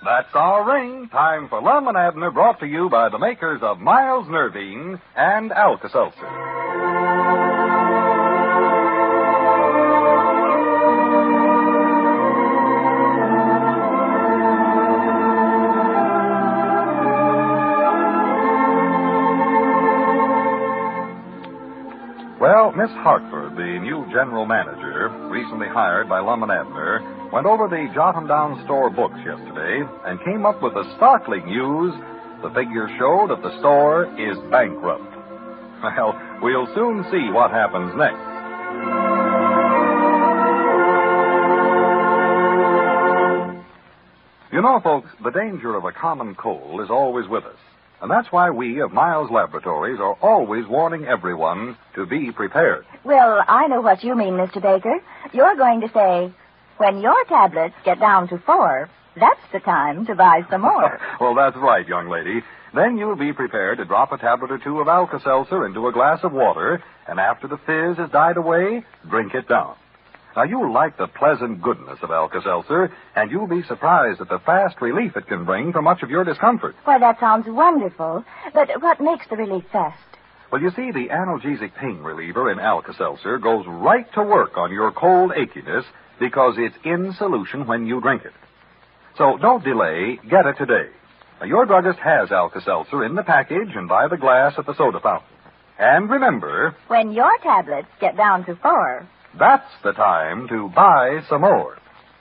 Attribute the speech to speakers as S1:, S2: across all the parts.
S1: That's our ring. Time for Lum and Abner, brought to you by the makers of Miles Nervine and Alka-Seltzer. Well, Miss Hartford, the new general manager, recently hired by Lum and Abner, went over the Jotham Down store books yesterday and came up with the startling news. The figures show that the store is bankrupt. Well, we'll soon see what happens next. You know, folks, the danger of a common cold is always with us. And that's why we of Miles Laboratories are always warning everyone to be prepared.
S2: Well, I know what you mean, Mr. Baker. You're going to say, when your tablets get down to 4, that's the time to buy some more.
S1: Well, that's right, young lady. Then you'll be prepared to drop a tablet or two of Alka-Seltzer into a glass of water, and after the fizz has died away, drink it down. Now, you'll like the pleasant goodness of Alka-Seltzer, and you'll be surprised at the fast relief it can bring for much of your discomfort.
S2: Why, that sounds wonderful. But what makes the relief fast?
S1: Well, you see, the analgesic pain reliever in Alka-Seltzer goes right to work on your cold achiness because it's in solution when you drink it. So don't delay. Get it today. Now, your druggist has Alka-Seltzer in the package and by the glass at the soda fountain. And remember,
S2: when your tablets get down to 4...
S1: that's the time to buy some more.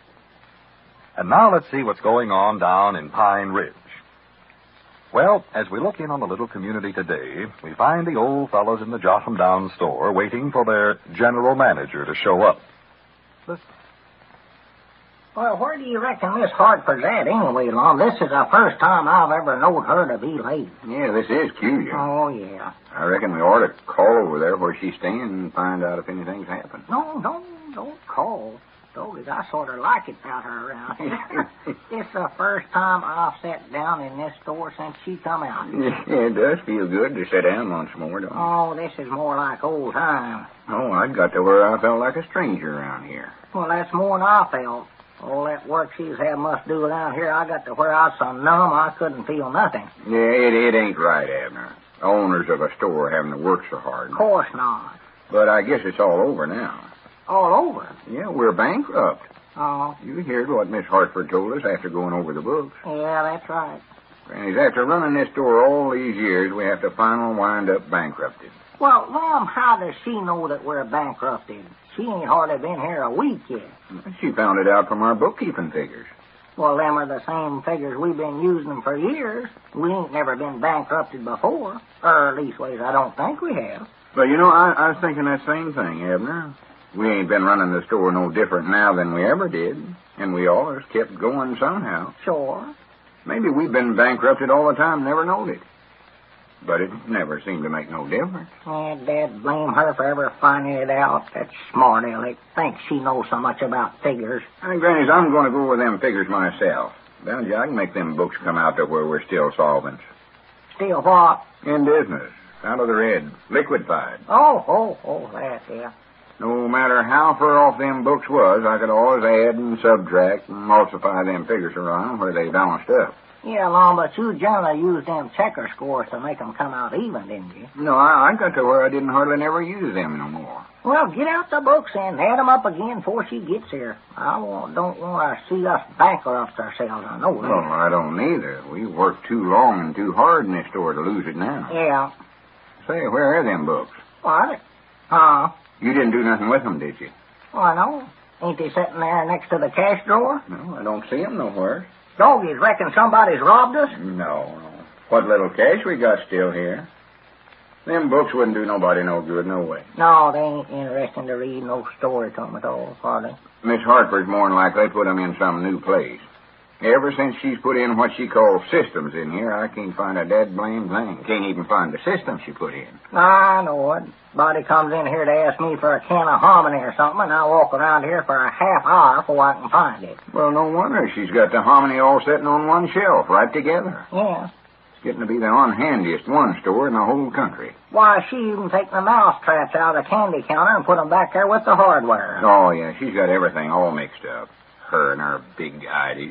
S1: And now let's see what's going on down in Pine Ridge. Well, as we look in on the little community today, we find the old fellows in the Jotham Down store waiting for their general manager to show up. Listen.
S3: Well, where do you reckon Miss Hartford's at anyway, Lum? This is the first time I've ever known her to be late.
S4: Yeah, this is curious.
S3: Oh, yeah.
S4: I reckon we ought to call over there where she's staying and find out if anything's happened.
S3: No, don't call. Doggies, I sort of like it about her around here. It's the first time I've sat down in this store since she come out.
S4: Yeah, it does feel good to sit down once more, don't it?
S3: Oh, this is more like old times.
S4: Oh, I got to where I felt like a stranger around here.
S3: Well, that's more than I felt. All that work she's had must do around here. I got to where I was so numb I couldn't feel nothing.
S4: Yeah, it ain't right, Abner. Owners of a store having to work so hard.
S3: Of course not.
S4: But I guess it's all over now.
S3: All over?
S4: Yeah, we're bankrupt.
S3: Oh.
S4: You heard what Miss Hartford told us after going over the books.
S3: Yeah, that's right.
S4: Granny's, after running this store all these years, we have to finally wind up bankrupted.
S3: Well, Mom, how does she know that we're bankrupted? She ain't hardly been here a week yet.
S4: She found it out from our bookkeeping figures.
S3: Well, them are the same figures we've been using for years. We ain't never been bankrupted before. Or, leastways, I don't think we have.
S4: But, you know, I was thinking that same thing, Abner. We ain't been running the store no different now than we ever did. And we always kept going somehow.
S3: Sure.
S4: Maybe we've been bankrupted all the time and never knowed it. But it never seemed to make no difference.
S3: Dad, blame her for ever finding it out. That smart aleck thinks she knows so much about figures.
S4: Grannies, I'm going to go over them figures myself. Well, I can make them books come out to where we're still solvents.
S3: Still what?
S4: In business. Out of the red. Liquid-fied.
S3: Oh, that, yeah.
S4: No matter how far off them books was, I could always add and subtract and multiply them figures around where they balanced up.
S3: Yeah, Lon, but you generally used them checker scores to make them come out even, didn't you?
S4: No, I got to where I didn't hardly never use them no more.
S3: Well, get out the books and add them up again before she gets here. Don't want to see us bankrupt ourselves, I know that.
S4: Well, I don't either. We worked too long and too hard in this store to lose it now.
S3: Yeah.
S4: Say, where are them books?
S3: What? Huh?
S4: You didn't do nothing with them, did you?
S3: Oh, I know. Ain't they sitting there next to the cash drawer?
S4: No, I don't see them nowhere.
S3: Doggies, reckon somebody's robbed us?
S4: No. What little cash we got still here. Them books wouldn't do nobody no good, no way.
S3: No, they ain't interesting to read no story to them at all, are they?
S4: Miss Hartford's more than likely put them in some new place. Ever since she's put in what she calls systems in here, I can't find a dead blame thing. Can't even find the system she put in.
S3: I know it. Body comes in here to ask me for a can of hominy or something, and I walk around here for a half hour before I can find it.
S4: Well, no wonder. She's got the hominy all sitting on one shelf, right together.
S3: Yeah.
S4: It's getting to be the unhandiest one store in the whole country.
S3: Why, she even take the mouse traps out of the candy counter and put them back there with the hardware.
S4: Oh, yeah, she's got everything all mixed up. Her and her big ideas.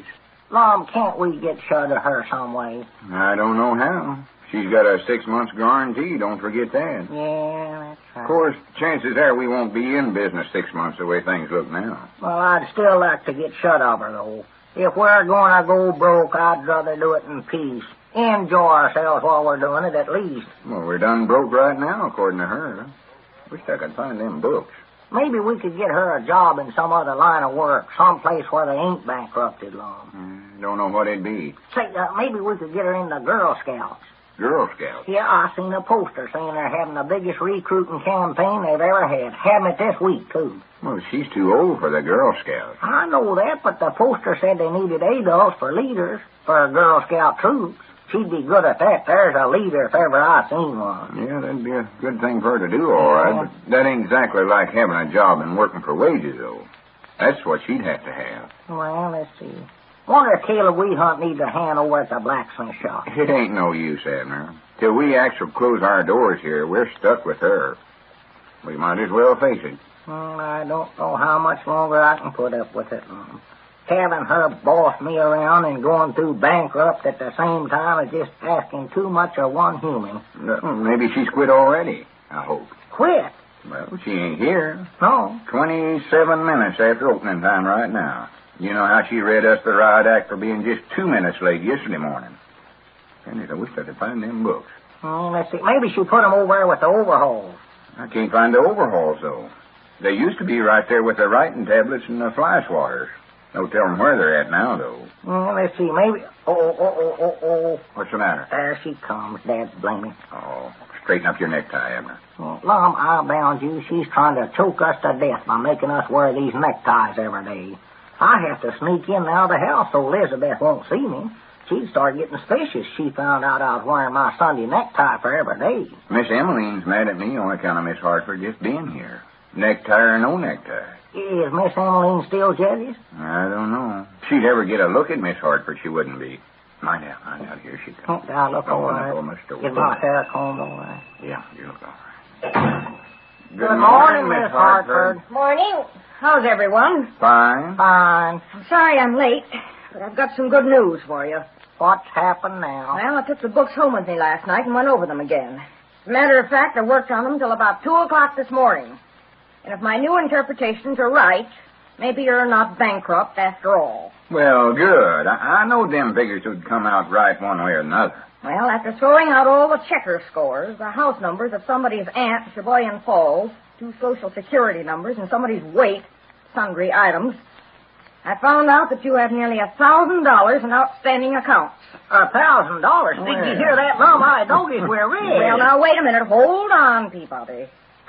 S3: Lum, can't we get shut of her some way?
S4: I don't know how. She's got a 6 months guarantee, don't forget that.
S3: Yeah, that's right.
S4: Of course, chances are we won't be in business 6 months the way things look now.
S3: Well, I'd still like to get shut of her, though. If we're going to go broke, I'd rather do it in peace. Enjoy ourselves while we're doing it, at least.
S4: Well, we're done broke right now, according to her. Wish I could find them books.
S3: Maybe we could get her a job in some other line of work, someplace where they ain't bankrupted long.
S4: Don't know what it'd be.
S3: Say, maybe we could get her in the Girl Scouts.
S4: Girl Scouts?
S3: Yeah, I seen a poster saying they're having the biggest recruiting campaign they've ever had. Having it this week, too.
S4: Well, she's too old for the Girl Scouts.
S3: I know that, but the poster said they needed adults for leaders, for Girl Scout troops. She'd be good at that. There's a leader if ever I seen one.
S4: Yeah, that'd be a good thing for her to do, all right. But that ain't exactly like having a job and working for wages, though. That's what she'd have to have.
S3: Well, let's see. Wonder if Caleb Weehunt needs a hand over at the blacksmith shop.
S4: It ain't no use, Abner. Till we actually close our doors here, we're stuck with her. We might as well face it.
S3: I don't know how much longer I can put up with it. Having her boss me around and going through bankrupt at the same time is just asking too much of one human.
S4: Maybe she's quit already, I hope.
S3: Quit?
S4: Well, she ain't here.
S3: No.
S4: 27 minutes after opening time right now. You know how she read us the riot act for being just 2 minutes late yesterday morning. And I wish I could find them books.
S3: Let's see. Maybe she put them over there with the overhauls.
S4: I can't find the overhauls, though. They used to be right there with the writing tablets and the fly swatters. No telling where they're at now, though.
S3: Let's see. Maybe... Oh.
S4: What's the matter?
S3: There she comes, Dad. Blame me.
S4: Oh, straighten up your necktie, Abner.
S3: Lum, I bound you. She's trying to choke us to death by making us wear these neckties every day. I have to sneak in and out of the house so Elizabeth won't see me. She'd start getting suspicious. She found out I was wearing my Sunday necktie for every day.
S4: Miss Emmeline's mad at me on account of Miss Hartford just being here. Necktie or no necktie.
S3: Is Miss Emmeline still jealous?
S4: I don't know. If she'd ever get a look at Miss Hartford, she wouldn't be. Mind out. Here she comes.
S3: Can't I look all right? Is my hair combed all right?
S4: Yeah, you look all right.
S3: Good morning, Miss Hartford.
S5: Morning. How's everyone?
S4: Fine.
S3: Fine.
S5: I'm sorry I'm late, but I've got some good news for you.
S3: What's happened now?
S5: Well, I took the books home with me last night and went over them again. As a matter of fact, I worked on them till about 2 o'clock this morning. And if my new interpretations are right, maybe you're not bankrupt after all.
S4: Well, good. I know them figures would come out right one way or another.
S5: Well, after throwing out all the checker scores, the house numbers of somebody's aunt, Sheboygan Falls, 2 Social Security numbers, and somebody's weight, sundry items, I found out that you have nearly $1,000 in outstanding accounts.
S3: $1,000? Did you hear that, Mom? I don't get we're rich.
S5: Well, now, wait a minute. Hold on, Peabody.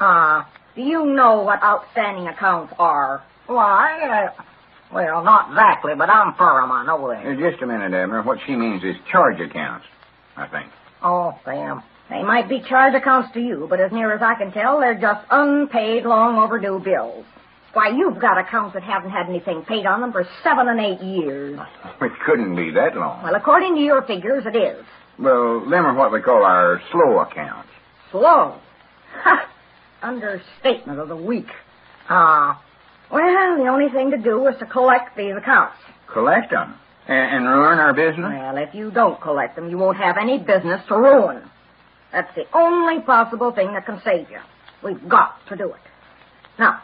S5: Do you know what outstanding accounts are?
S3: Why, well, not exactly, but I'm firm, I know that.
S4: Just a minute, Abner. What she means is charge accounts, I think.
S3: Oh, damn.
S5: They might be charge accounts to you, but as near as I can tell, they're just unpaid, long overdue bills. Why, you've got accounts that haven't had anything paid on them for 7 and 8 years.
S4: It couldn't be that long.
S5: Well, according to your figures, it is.
S4: Well, them are what we call our slow accounts.
S5: Slow? Ha! Understatement of the week. Well, the only thing to do is to collect these accounts.
S4: Collect them? And ruin our business?
S5: Well, if you don't collect them, you won't have any business to ruin. That's the only possible thing that can save you. We've got to do it. Now,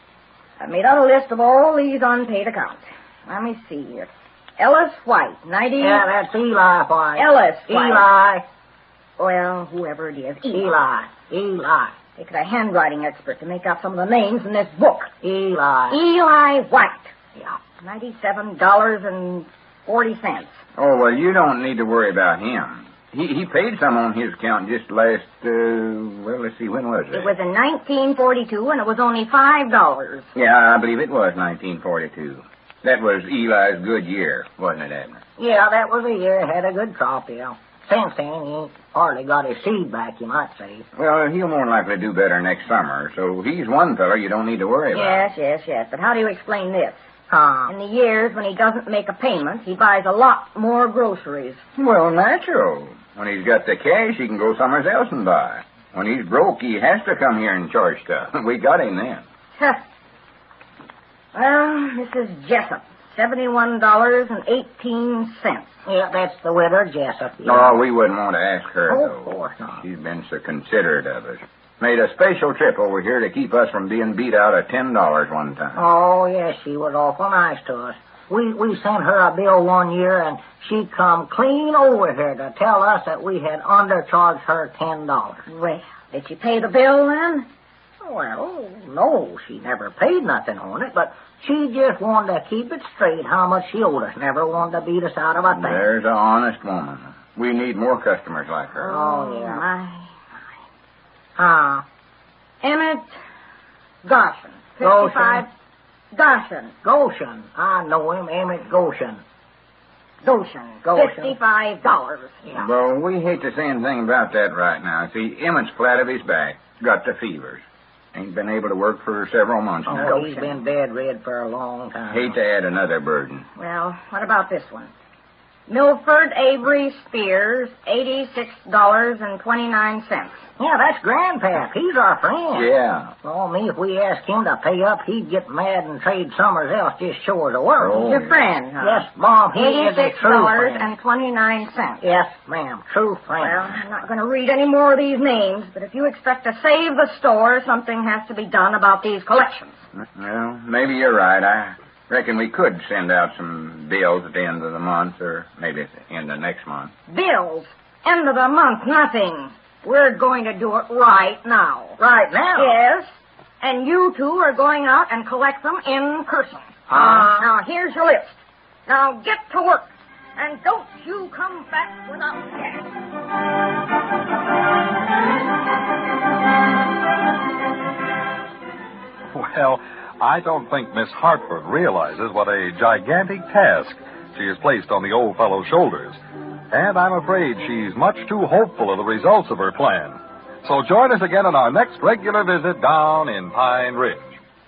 S5: I made out a list of all these unpaid accounts. Let me see here. Ellis White, 90...
S3: Yeah, that's Eli White.
S5: Ellis White.
S3: Eli.
S5: Well, whoever it is.
S3: Eli.
S5: They could a handwriting expert to make out some of the names in this book.
S3: Eli
S5: White.
S3: Yeah.
S5: $97.40.
S4: Oh, well, you don't need to worry about him. He paid some on his account just last, let's see, when was it?
S5: It was in 1942, and it was only $5.
S4: Yeah, I believe it was 1942. That was Eli's good year, wasn't it, Abner?
S3: Yeah, that was the year. Had a good crop, yeah. Since then, he ain't hardly got his seed back, you might say.
S4: Well, he'll more likely do better next summer, so he's one fellow you don't need to worry about.
S5: Yes. But how do you explain this? In the years when he doesn't make a payment, he buys a lot more groceries.
S4: Well, natural. When he's got the cash, he can go somewhere else and buy. When he's broke, he has to come here and charge stuff. We got him then.
S5: Well, Mrs. Jessup, $71.18.
S3: Yeah, that's the widow Jessup. Yeah.
S4: Oh, we wouldn't want to ask her,
S3: Oh,
S4: though.
S3: of course not.
S4: She's been so considerate of us. Made a special trip over here to keep us from being beat out of $10 one time.
S3: Oh, yes, she was awful nice to us. We sent her a bill one year, and she come clean over here to tell us that we had undercharged her $10.
S5: Well, did she pay the bill then?
S3: Well, no, she never paid nothing on it, but she just wanted to keep it straight how much she owed us. Never wanted to beat us out of a thing.
S4: There's an honest woman. We need more customers like her.
S3: Oh, yeah.
S5: My. Emmett Goshen.
S3: Goshen.
S5: 55. Goshen.
S3: Goshen. I know him, Emmett Goshen.
S5: Goshen. $55.
S3: Yeah.
S4: Well, we hate to say anything about that right now. See, Emmett's flat of his back. Got the fevers. Ain't been able to work for several months now.
S3: Oh, he's been dead red for a long time.
S4: Hate to add another burden.
S5: Well, what about this one? Milford Avery Spears, $86.29.
S3: Yeah, that's Grandpap. He's our friend.
S4: Yeah.
S3: Oh, me, if we asked him to pay up, he'd get mad and trade somewhere else just short of work.
S4: Oh.
S5: Your friend, huh?
S3: Yes, Mom, he is a true friend.
S5: $86.29.
S3: Yes, ma'am, true friend.
S5: Well, I'm not going to read any more of these names, but if you expect to save the store, something has to be done about these collections.
S4: Well, maybe you're right. I reckon we could send out some bills at the end of the month, or maybe at the end of next month.
S5: Bills? End of the month, nothing. We're going to do it right now.
S3: Right now?
S5: Yes. And you two are going out and collect them in person. Now, here's your list. Now, get to work. And don't you come back without cash.
S1: Well, I don't think Miss Hartford realizes what a gigantic task she has placed on the old fellow's shoulders. And I'm afraid she's much too hopeful of the results of her plan. So join us again on our next regular visit down in Pine Ridge.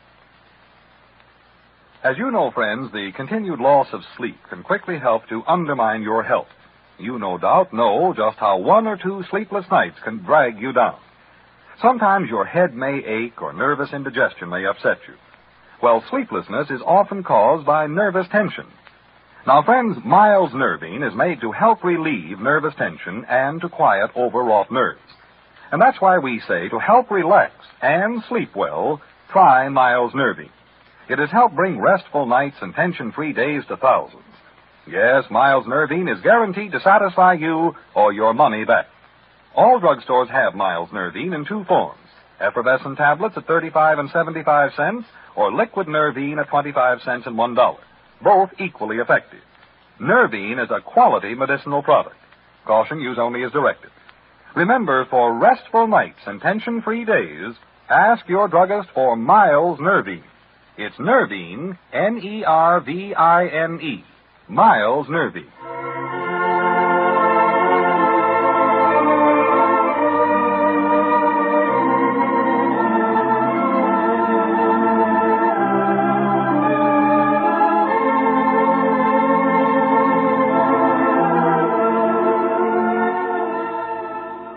S1: As you know, friends, the continued loss of sleep can quickly help to undermine your health. You no doubt know just how 1 or 2 sleepless nights can drag you down. Sometimes your head may ache or nervous indigestion may upset you. Well, sleeplessness is often caused by nervous tension. Now, friends, Miles Nervine is made to help relieve nervous tension and to quiet overwrought nerves. And that's why we say to help relax and sleep well, try Miles Nervine. It has helped bring restful nights and tension-free days to thousands. Yes, Miles Nervine is guaranteed to satisfy you or your money back. All drugstores have Miles Nervine in 2 forms: effervescent tablets at 35 and 75 cents, or liquid Nervine at 25 cents and $1. Both equally effective. Nervine is a quality medicinal product. Caution, use only as directed. Remember, for restful nights and tension-free days, ask your druggist for Miles Nervine. It's Nervine, Nervine, Miles Nervine.